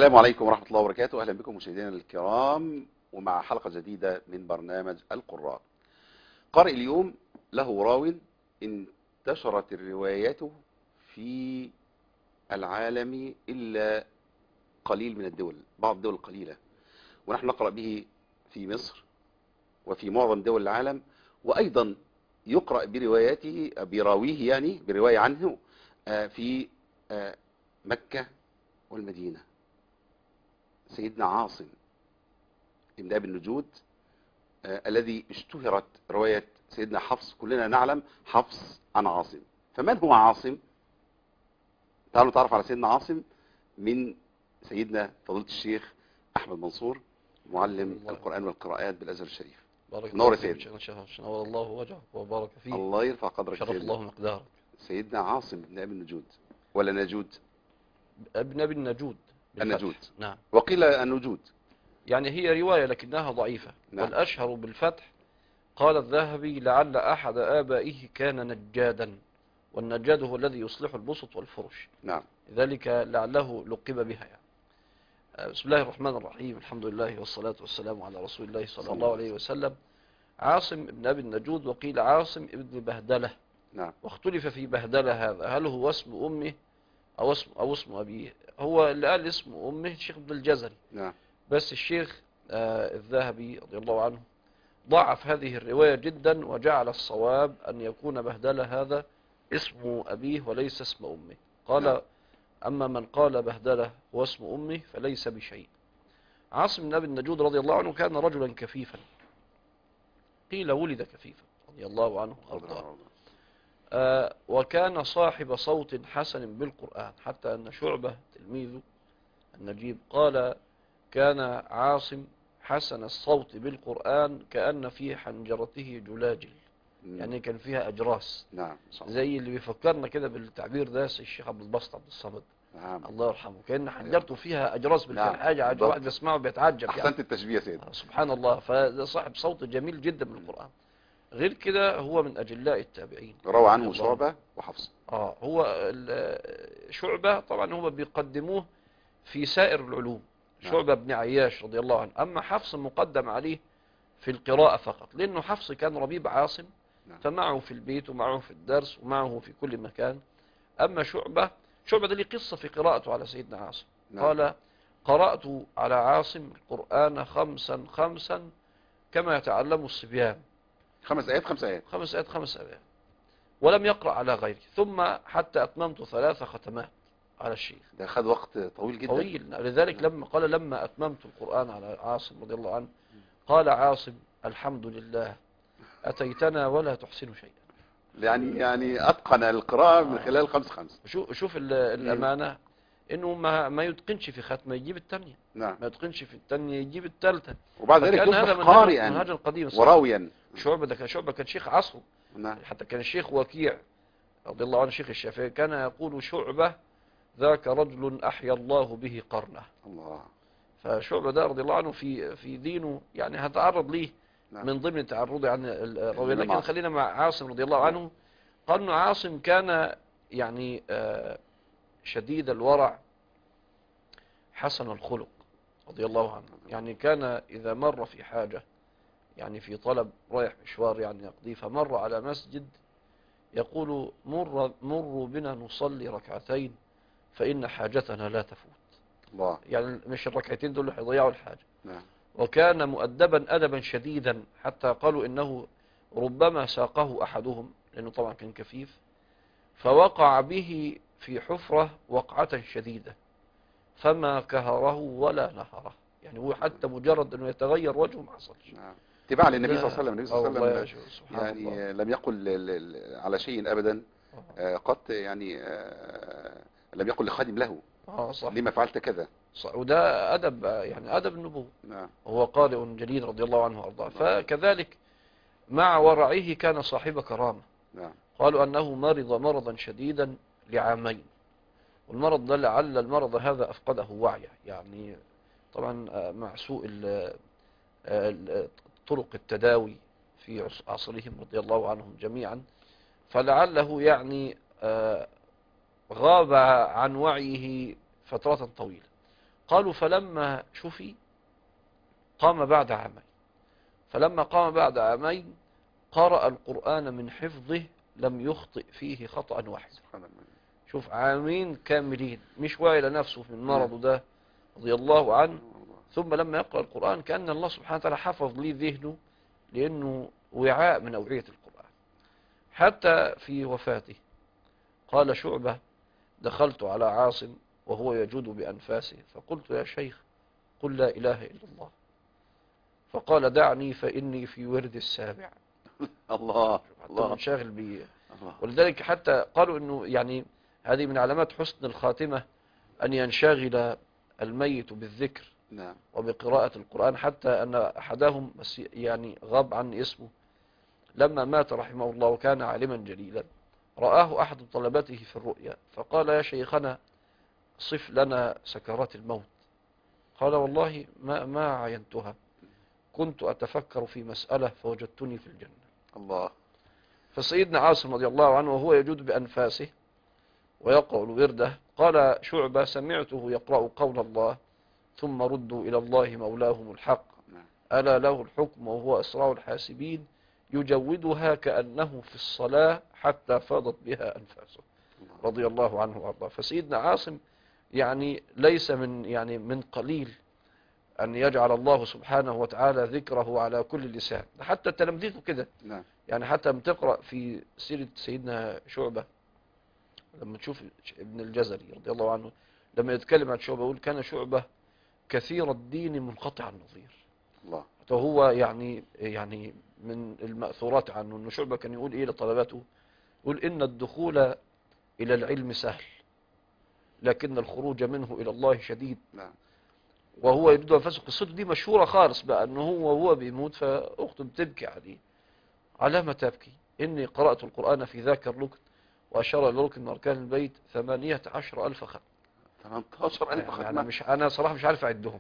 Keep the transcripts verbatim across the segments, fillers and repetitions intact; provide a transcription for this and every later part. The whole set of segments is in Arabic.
السلام عليكم ورحمة الله وبركاته. أهلا بكم مشاهدينا الكرام ومع حلقة جديدة من برنامج القراء. قارئ اليوم له راو انتشرت الروايات في العالم إلا قليل من الدول، بعض الدول القليلة، ونحن نقرأ به في مصر وفي معظم دول العالم، وأيضا يقرأ برواياته براويه يعني برواية عنه في مكة والمدينة. سيدنا عاصم ابن أبي النجود آه الذي اشتهرت رواية سيدنا حفص، كلنا نعلم حفص عن عاصم. فمن هو عاصم؟ تعالوا نتعرف على سيدنا عاصم من سيدنا فضيلة الشيخ أحمد منصور، معلم القرآن والقراءات بالأزهر الشريف. بارك نور الله فيك سيدنا. شيخنا، نور الله وجهك وبارك فيه. الله يرفع قدرك. شرف الله مقدارك. سيدنا عاصم ابن أبي النجود ولا نجود؟ ابن أبي النجود بالفتح. النجود، نعم. وقيل النجود، يعني هي رواية لكنها ضعيفة. نعم. والأشهر بالفتح. قال الذهبي: لعل أحد آبائه كان نجادا، والنجاد هو الذي يصلح البسط والفرش، نعم، لذلك لعله لقب بها يعني. بسم الله الرحمن الرحيم، الحمد لله والصلاة والسلام على رسول الله صلى الله عليه وسلم. عاصم ابن أبي النجود وقيل عاصم ابن بهدلة. نعم. واختلف في بهدلة هذا، هل هو اسم أمه أو اسم, أو اسم أبيه. هو اللي قال اسم أمه الشيخ ابن الجزري، نعم. بس الشيخ آه الذهبي رضي الله عنه ضعف هذه الرواية جدا، وجعل الصواب أن يكون بهدلة هذا اسم أبيه وليس اسم أمه. قال: نعم. أما من قال بهدلة هو اسم أمه فليس بشيء. عاصم بن أبي النجود رضي الله عنه كان رجلا كفيفا، قيل ولد كفيفا رضي الله عنه وأرضاه. آه وكان صاحب صوت حسن بالقرآن، حتى أن شعبة تلميذه النجيب قال: كان عاصم حسن الصوت بالقرآن كأن في حنجرته جلاجل، يعني كان فيها أجراس. نعم، صح. زي اللي بيفكرنا كده بالتعبير ده الشيخ عبد الباسط عبد الصمد، نعم، الله يرحمه، كأن حنجرته فيها أجراس بالفعل. نعم. حاجة عجب، واحد بيسمعه بيتعجب. أحسنت يعني التشبيه يا سيدي. سبحان الله. فده صاحب صوت جميل جدا بالقرآن. غير كده هو من أجلاء التابعين، روى عنه شعبة وحفص. اه هو شعبة طبعا هو بيقدموه في سائر العلوم. نعم. شعبة بن عياش رضي الله عنه. أما حفص مقدم عليه في القراءة فقط، لأنه حفص كان ربيب عاصم. نعم. فمعه في البيت ومعه في الدرس ومعه في كل مكان. أما شعبة شعبة ده ليه قصة في قراءته على سيدنا عاصم. نعم. قال: قرأت على عاصم القرآن خمسا خمسا كما يتعلم الصبيان. خمس آيات خمس آيات خمس آيات خمس آيات، ولم يقرأ على غيره، ثم حتى أتممت ثلاث ختمات على الشيخ. ده خد وقت طويل جدا. طويل. لذلك لما قال: لما أتممت القرآن على عاصم رضي الله عنه، قال عاصم: الحمد لله أتيتنا ولا تحسن شيئا. يعني يعني أتقن القراءة من خلال خمس خمس. شوف شوف الأمانة، إنه ما ما يتقنش في ختمة يجيب الثانية. نعم. ما يتقنش في الثانية يجيب الثالثة. وبعد ذلك يصبح قارئا منهج القديم وراويا. شعبة ده كان شعبة كان شيخ عصره. نعم. حتى كان الشيخ وكيع رضي الله عنه شيخ الشافعي كان يقول: شعبة ذاك رجل أحيا الله به قرنه. الله. فشعبة ده رضي الله عنه في في دينه يعني هتعرض ليه. نعم. من ضمن تعرضي عن الراوي، لكن خلينا مع عاصم رضي الله عنه. قال إنه عاصم كان يعني شديد الورع حسن الخلق رضي الله عنه. يعني كان إذا مر في حاجة، يعني في طلب رايح مشوار يعني يقضيه، فمر على مسجد يقول: مر مروا بنا نصلي ركعتين فإن حاجتنا لا تفوت. الله. يعني مش الركعتين دول اللي هيضيعوا الحاجة. نعم. وكان مؤدبا أدبا شديدا، حتى قالوا إنه ربما ساقه أحدهم، لأنه طبعا كان كفيف، فوقع به في حفرة وقعة شديدة فما كهره ولا نهره. يعني هو حتى مجرد أنه يتغير وجهه ما حصلش. نعم. اتباع للنبي صلى الله عليه وسلم. النبي صلى الله عليه وسلم يعني الله. لم يقل على شيء أبدا قد يعني لم يقل لخادم له: آه صح. لما فعلت كذا. صح. وده أدب، يعني أدب النبوة. نعم. هو قارئ جليل رضي الله عنه وأرضاه. فكذلك مع ورعه كان صاحب كرامة. نعم. قالوا أنه مرض مرضا شديدا لعامين، والمرض ده لعل المرض هذا أفقده وعيه، يعني طبعا مع سوء طرق التداوي في عصرهم رضي الله عنهم جميعا، فلعله يعني غاب عن وعيه فترة طويلة. قالوا فلما شفي قام بعد عامين، فلما قام بعد عامين قرأ القرآن من حفظه لم يخطئ فيه خطأ واحد. شوف عامين كاملين مش واعي لنفسه من مرضه ده رضي الله عنه، ثم لما يقرأ القرآن كأن الله سبحانه وتعالى حفظ لي ذهنه لأنه وعاء من أوعية القرآن. حتى في وفاته قال شعبة دخلت على عاصم وهو يجود بأنفاسه فقلت يا شيخ قل لا إله إلا الله، فقال دعني فإني في ورد السابع. الله حتى الله منشغل بي. الله. ولذلك حتى قالوا أنه يعني هذه من علامات حسن الخاتمة أن ينشغل الميت بالذكر نعم. وبقراءة القرآن، حتى أن أحدهم بس يعني غاب عن اسمه لما مات رحمه الله وكان عالما جليلا رآه أحد طلبته في الرؤيا فقال يا شيخنا صف لنا سكرات الموت. قال والله ما ما عينتها، كنت أتفكر في مسألة فوجدتني في الجنة. الله. فسيدنا عاصم رضي الله عنه وهو يجود بأنفاسه ويقرأ الوردة قال شعبة سمعته يقرأ قول الله ثم ردوا إلى الله مولاهم الحق ألا له الحكم وهو أسرع الحاسبين يجودها كأنه في الصلاة حتى فاضت بها أنفاسه رضي الله عنه وارضاه. فسيدنا عاصم يعني ليس من يعني من قليل أن يجعل الله سبحانه وتعالى ذكره على كل لسان، حتى تلامذته كده. نعم. يعني حتى بتقرأ في سيرة سيدنا شعبة لما تشوف ابن الجزري رضي الله عنه لما يتكلم عن شعبة يقول كان شعبة كثير الدين منقطع النظير. الله. فهو يعني يعني من المأثورات عنه أنه شعبة كان يقول إيه لطلباته، يقول إن الدخول إلى العلم سهل لكن الخروج منه إلى الله شديد. نعم. وهو يجد أنفسه. قصته دي مشهورة خالص بقى أنه هو وهو بيموت فأخته بتبكي عليه، على ما تبكي إني قرأت القرآن في ذاك الركن وأشار إلى ركن من أركان البيت ثمانية عشر ألف ختم. ثمانية عشر ألف ختمة. أنا مش أنا صراحة مش عارف أعدهم.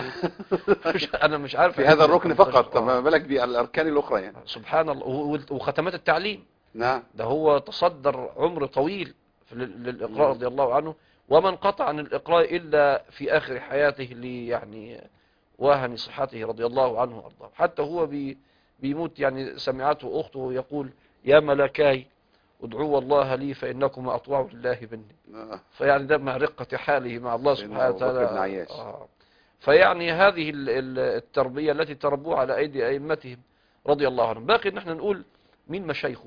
مش أنا مش عارف في هذا الركن فقط، ما بالك بالأركان الأخرى يعني. سبحان الله. وختمات التعليم. نعم. ده هو تصدر عمر طويل للإقراء رضي الله عنه، ومن قطع عن الإقراء إلا في آخر حياته اللي يعني واهن صحته رضي الله عنه وأرضاه. حتى هو بي بيموت يعني سمعته أخته يقول يا ملكاي ادعوا الله لي فإنكما أطوع لله مني. فيعني ده مع رقة حاله مع الله سبحانه وتعالى. آه. فيعني هذه التربية التي تربوها على أيدي أئمتهم رضي الله عنهم. باقي ان احنا نقول مين مشايخه.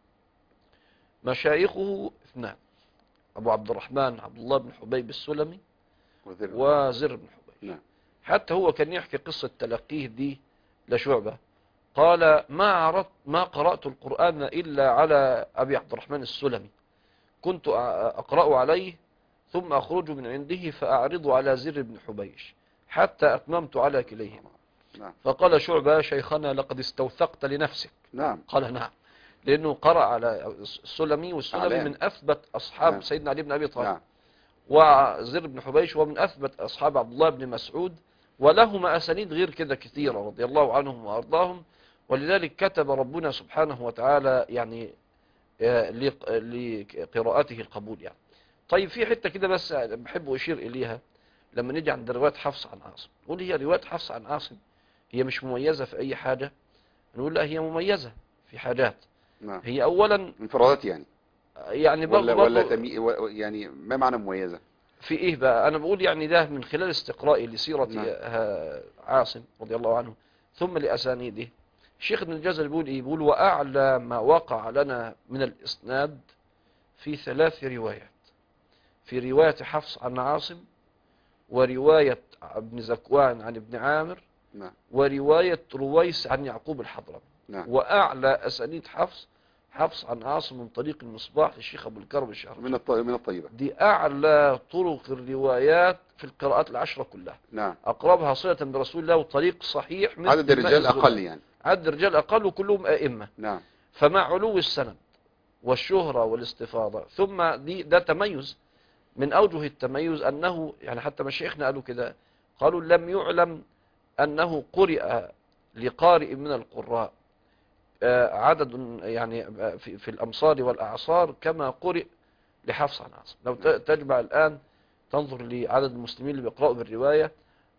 مشايخه اثنان، أبو عبد الرحمن عبد الله بن حبيب السلمي وزر بن حبيب. نعم. حتى هو كان يحكي قصة تلقيه دي لشعبة قال ما عرضت ما قرأت القرآن إلا على أبي عبد الرحمن السلمي، كنت أقرأ عليه ثم أخرج من عنده فأعرض على زر بن حبيش حتى أتممت على كليهما. نعم. فقال شعبة شيخنا لقد استوثقت لنفسك. نعم. قال نعم، لأنه قرأ على السلمي والسلمي علام. من أثبت أصحاب نعم. سيدنا علي بن أبي طالب. نعم. وزر بن حبيش ومن أثبت أصحاب عبد الله بن مسعود، ولهما أسانيد غير كده كثيرة رضي الله عنهم وأرضاهم. ولذلك كتب ربنا سبحانه وتعالى يعني لقراءته القبول يعني. طيب في حتة كده بس بحب أشير إليها لما نيجي عند رواية حفص عن عاصم، نقول هي رواية حفص عن عاصم هي مش مميزة في أي حاجة؟ نقول لا هي مميزة في حاجات. نعم. هي أولا انفرادات يعني يعني ولا, ولا تمي... يعني ما معنى مميزة في إيه بقى؟ أنا بقول يعني ده من خلال استقرائي لسيرة نعم. عاصم رضي الله عنه ثم لأسانيده. الشيخ ابن الجزري بيقول إيه؟ بيقول وأعلى ما وقع لنا من الإسناد في ثلاث روايات، في رواية حفص عن عاصم، ورواية ابن زكوان عن ابن عامر، نعم. ورواية رويس عن يعقوب الحضرمي. نعم. وأعلى أسانيد حفص حفص عن عاصم من طريق المصباح للشيخ أبو الكرم الشهر من من الطيبة. دي أعلى طرق الروايات في القراءات العشرة كلها. نعم. أقربها صلة برسول الله وطريق صحيح. عدد الرجال أقل يعني. عدد الرجال أقل وكلهم أئمة. نعم. فمع علو السند والشهرة والاستفاضة ثم دي ده تميز من أوجه التميز أنه يعني حتى مشايخنا قالوا كده، قالوا لم يعلم أنه قرئ لقارئ من القراء عدد يعني في, في الأمصار والأعصار كما قرئ لحفص عن عاصم. لو تجمع الآن تنظر لعدد المسلمين اللي بيقرأوا بالرواية،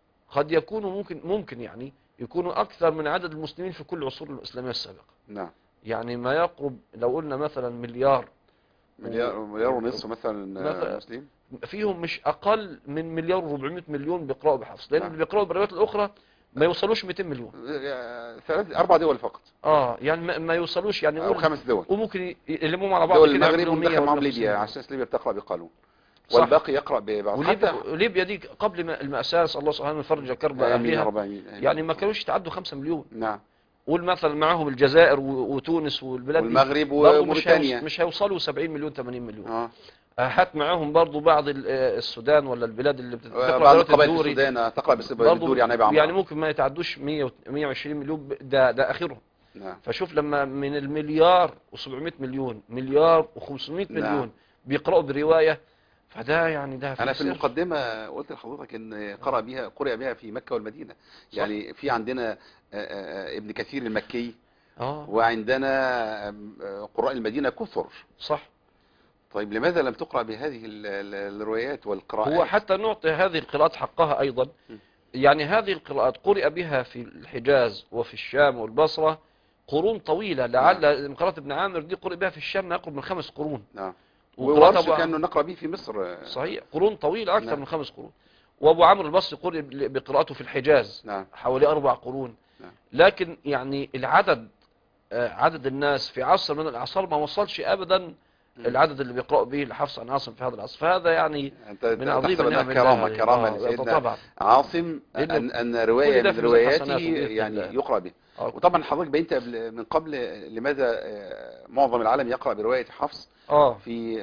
قد يكونوا ممكن ممكن يعني يكونوا أكثر من عدد المسلمين في كل العصور الإسلامية السابقة. نعم. يعني ما يقرب لو قلنا مثلا مليار مليار مليار ونصف مثلا, مثلا مسلم، فيهم مش أقل من مليار وأربعمائة مليون بيقرأوا بحفص، لأن نعم. اللي بيقرأوا بالروايات الأخرى ما يوصلوش مئتين مليون. ثلاث أربع دول فقط. اه يعني ما, ما يوصلوش يعني أو خمس دول، وممكن يلموهم على بعض دول كده المغرب يعملوا مية وندخل معهم ولا ليبيا، على خمسين. أساس ليبيا بتقرأ بقانون والباقي يقرأ ببعض. وليبيا, حتى وليبيا دي قبل ما المأساة صلى الله سبحانه يفرج كرب آمين يا أهلها رب آمين. يعني ما كانوش يتعدوا خمسة مليون. نعم. قول مثلا معاهم الجزائر وتونس والبلاد دي والمغرب برضه مش وموريتانيا مش هيوصلوا سبعين مليون ثمانين مليون. اه هات معاهم برضه بعض السودان ولا البلاد اللي بتقرا بعض دلوقتي القبائل في الدوري السودان تقرأ بالدوري برضه يعني أبي عمرو. يعني ممكن ما يتعدوش مية مية وعشرين مليون، ده ده اخرهم. نعم. فشوف لما من المليار وسبعمائة مليون مليار وخمسمائة مليون نعم. بيقرأوا برواية، فده يعني ده أنا في سر. المقدمة قلت لحضرتك إن قرأ بها قرأ بها في مكة والمدينة. صح. يعني في عندنا ابن كثير المكي اه وعندنا قراء المدينة كثر. صح. طيب لماذا لم تقرأ بهذه الروايات والقراءات؟ هو حتى نعطي هذه القراءات حقها أيضا. يعني هذه القراءات قرئ بها في الحجاز وفي الشام والبصرة قرون طويلة، لعل قراءة ابن عامر دي قرئ بها في الشام ما يقرب من خمس قرون. نعم. وقراءة وورش كانوا نقرأ به في مصر. صحيح قرون طويلة أكثر. نعم. من خمس قرون. وأبو عمرو البصري قرئ بقراءته في الحجاز. نعم. حوالي أربع قرون. نعم. لكن يعني العدد عدد الناس في عصر من الأعصار ما وصلش أبدا العدد اللي بيقرأ به الحفص عن عاصم في هذا العصر، فهذا يعني من عظيم النعم. كرامة كرامة لسيدنا عاصم أن أن رواية من رواياته يعني يقرأ به. وطبعا حضرتك بينت من قبل لماذا معظم العالم يقرأ برواية حفص آه. في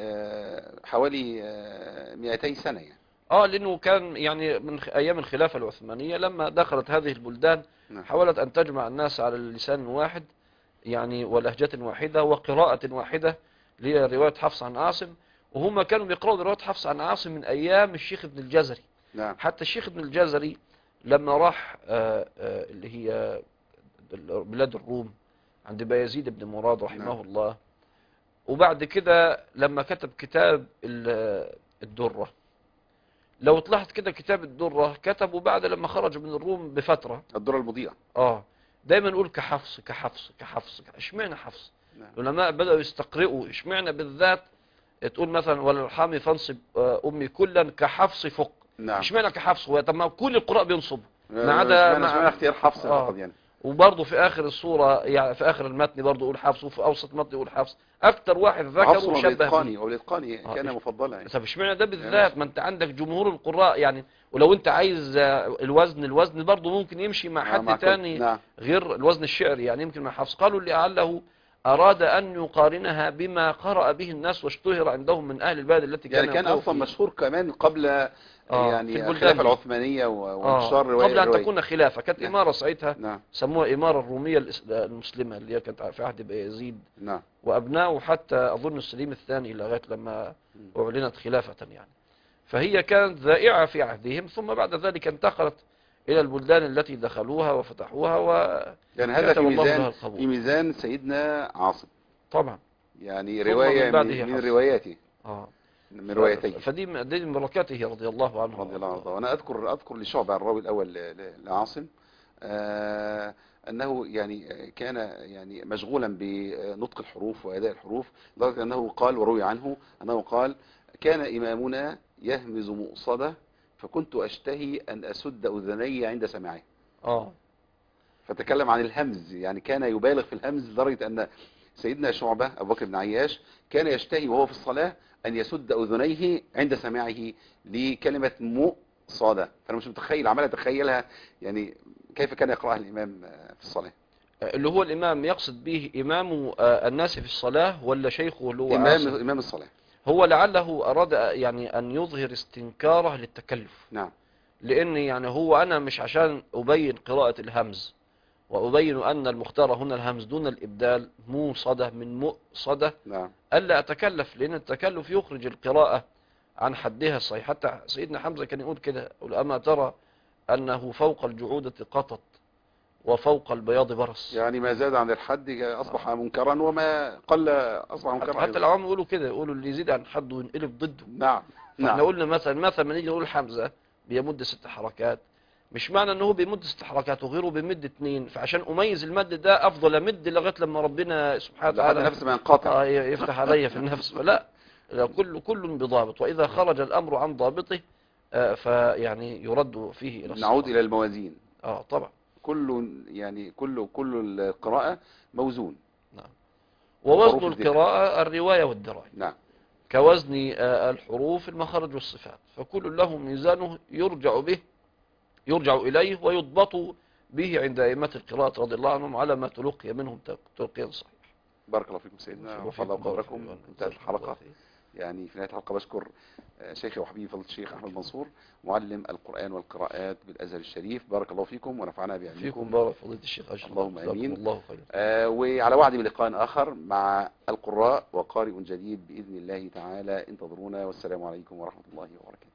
حوالي مئتي سنة يعني. اه لانه كان يعني من ايام الخلافة العثمانية لما دخلت هذه البلدان حاولت ان تجمع الناس على اللسان واحد يعني ولهجة واحدة وقراءة واحدة لرواية حفص عن عاصم، وهم كانوا بيقرأوا برواية حفص عن عاصم من ايام الشيخ ابن الجزري. نعم. حتى الشيخ ابن الجزري لما راح آآ آآ اللي هي بلاد الروم عند بايزيد بن مراد رحمه نعم. الله، وبعد كده لما كتب كتاب الدرة، لو طلعت كده كتاب الدرة كتبوا بعد لما خرج من الروم بفترة الدرة المضيئة. اه دايما نقول كحفص كحفص كحفص. اشمعنى حفص؟ نعم. العلماء بدأوا يستقرئوا اشمعنى بالذات تقول مثلا وللحامي فانصب امي كلا كحفص فوق. نعم. اشمعنى كحفص؟ هو طب ما كل القراء بينصبوا ما عدا اشمعنى اختيار حفص آه. يعني. وبرضه في اخر الصورة يعني في اخر المتن برضه يقول حفص، وفي اوسط المتن يقول حفص. اكتر واحد ذكر وشبه به والاتقاني كان مفضلا يعني. طب اشمعنى ده بالذات؟ ما انت عندك جمهور القراء يعني، ولو انت عايز الوزن الوزن برضه ممكن يمشي مع حد آه تاني نعم. غير الوزن الشعري يعني يمكن مع حفص. قالوا لعله اراد ان يقارنها بما قرأ به الناس واشتهر عندهم من اهل البلد التي كان يعني كان اصلا مشهور كمان قبل آه يعني الخلافة العثمانية وانتشار آه قبل أن تكون خلافة. كانت نعم. إمارة ساعتها نعم. سموها إمارة الرومية المسلمة اللي هي كانت في عهد بايزيد نعم. وأبنائه حتى أظن السليم الثاني لغاية لما أعلنت خلافة يعني. فهي كانت ذائعة في عهدهم، ثم بعد ذلك انتقلت إلى البلدان التي دخلوها وفتحوها و يعني هذا في ميزان في ميزان سيدنا عاصم طبعا يعني رواية من, من رواياته آه. من روايتيه. فدي من بركاته رضي الله عنه رضي الله عنه. وانا اذكر اذكر لشعبة الراوي الاول لعاصم آه انه يعني كان يعني مشغولا بنطق الحروف واداء الحروف، لدرجه انه قال وروي عنه انه قال كان امامنا يهمز مؤصده فكنت اشتهي ان اسد اذني عند سماعه. اه فتكلم عن الهمز، يعني كان يبالغ في الهمز لدرجه ان سيدنا شعبة ابو بكر بن عياش كان يشتهي وهو في الصلاه أن يسد أذنيه عند سماعه لكلمة مؤصدة. فأنا مش متخيل عمال أتخيلها يعني كيف كان يقرأها الإمام في الصلاة. اللي هو الإمام يقصد به إمام الناس في الصلاة ولا شيخه اللي هو إمام عاصم؟ إمام الصلاة. هو لعله أراد يعني أن يظهر استنكاره للتكلف. نعم. لأن يعني هو أنا مش عشان أبين قراءة الهمز وأبين أن المختار هنا الهمز دون الإبدال موصدة من مؤصدة. نعم. ألا أتكلف، لأن التكلف يخرج القراءة عن حدها الصحيح. حتى سيدنا حمزة كان يقول كده قل أما ترى أنه فوق الجعودة قطط وفوق البياض برص. يعني ما زاد عن الحد أصبح منكرا وما قل أصبح منكرا. حتى العوام يقولوا كده، يقولوا اللي يزيد عن حد وينقلب ضده. نعم. فاحنا نعم. قلنا مثلا مثلا ما نيجي نقول حمزة بيمد ست حركات، مش معنى ان هو بيمد ست حركات وغيره بيمد اتنين، فعشان اميز المد ده افضل امد لغايه لما ربنا سبحانه لحد وتعالى نفس ما ينقطع. آه يفتح عليا في النفس. فلا، لا، كل كل بضابط، واذا خرج الامر عن ضابطه آه فيعني يرد فيه الى نعود الصواب. الى الموازين. اه طبعا. كل يعني كل كل القراءة موزون. نعم. ووزن حروف الذكر. القراءة الرواية والدراية نعم. كوزن آه الحروف المخارج والصفات، فكل له ميزانه يرجع به يرجع إليه ويضبط به عند أئمة القراءة رضي الله عنهم على ما تلقي منهم تلقيا صحيح. بارك الله فيكم سيدنا، رفع الله قدركم. انتهت الحلقة. يعني في نهاية الحلقة بشكر شيخي وحبيبي فضيلة الشيخ أحمد منصور، معلم القرآن والقراءات بالأزهر الشريف. بارك الله فيكم ونفعنا بعلمكم. فيكم بارك فضيلة الشيخ أشرف. اللهم آمين. الله خير. آه وعلى وعد بلقاء آخر مع القراء وقارئ جديد بإذن الله تعالى. انتظرونا، والسلام عليكم ورحمة الله وبركاته.